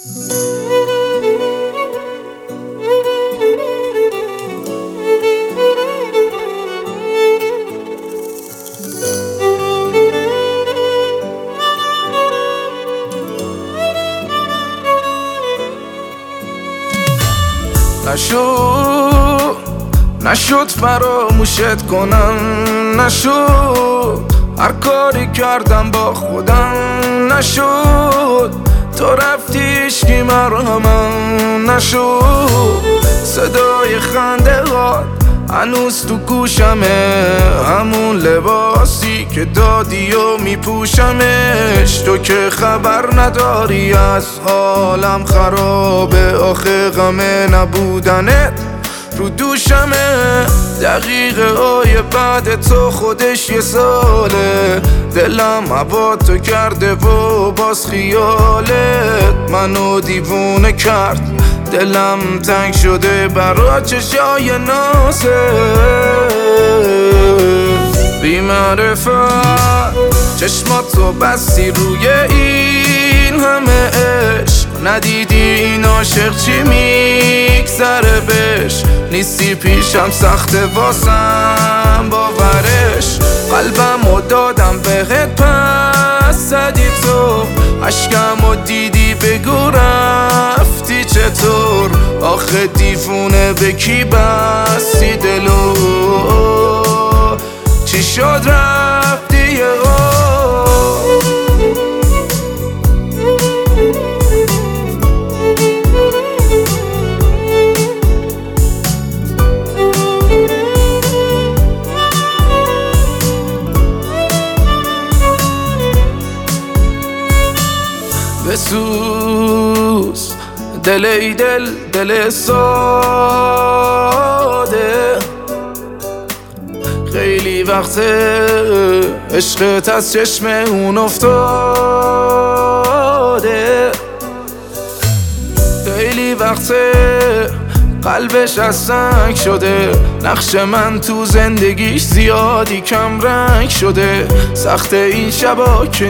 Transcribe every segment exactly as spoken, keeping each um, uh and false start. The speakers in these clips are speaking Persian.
نشد نشد فراموشت کنم، نشد هر کاری کردم با خودم، نشد تو رفتی هیچکی مرهمم نشد. صدای خنده هات هنوز تو گوشمه، همون لباسی که دادی و میپوشمش. تو که خبر نداری از حالم خرابه، آخه غم نبودنت رو دوشمه. دقیقه های بعد تو خودش یه ساله، دلم هوا تو کرده و باز خیالت منو دیوونه کرد. دلم تنگ شده برا چشای نازه بی معرفت، چشماتو بستی روی این همه عشق. ندیدی این عاشق چی میگذره بهش، نیستی پیشم سخته واسم باورش. قلبمو دادم بهت پس زدی تو، عشقمو دیدی بگو رفتی چطور. آخه دیوونه به کی بستی دلو، چی شد رفتی یه بسوز دل ای دل دل ساده، خیلی وقته عشقت از چشم اون افتاده. خیلی وقته قلبش از سنگ شده، نقش من تو زندگیش زیادی کم رنگ شده. سخت این شبا که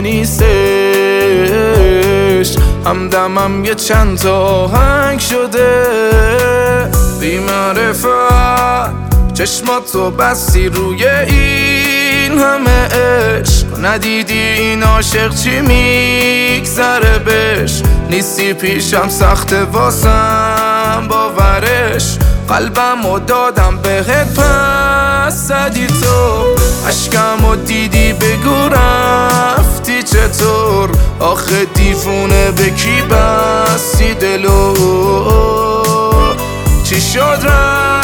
نیستش، همدمم یه چند تا آهنگ شده. بی معرفت چشماتو بستی روی این همه عشق. ندیدی این عاشق چی میگذره بهش، نیستی پیشم سخته واسم باورش. قلبمو دادم بهت پس زدی تو، عشقمو دیدی بگو رفتی چطور. آخه دیوونه به کی بستی دلو، چی شد رفت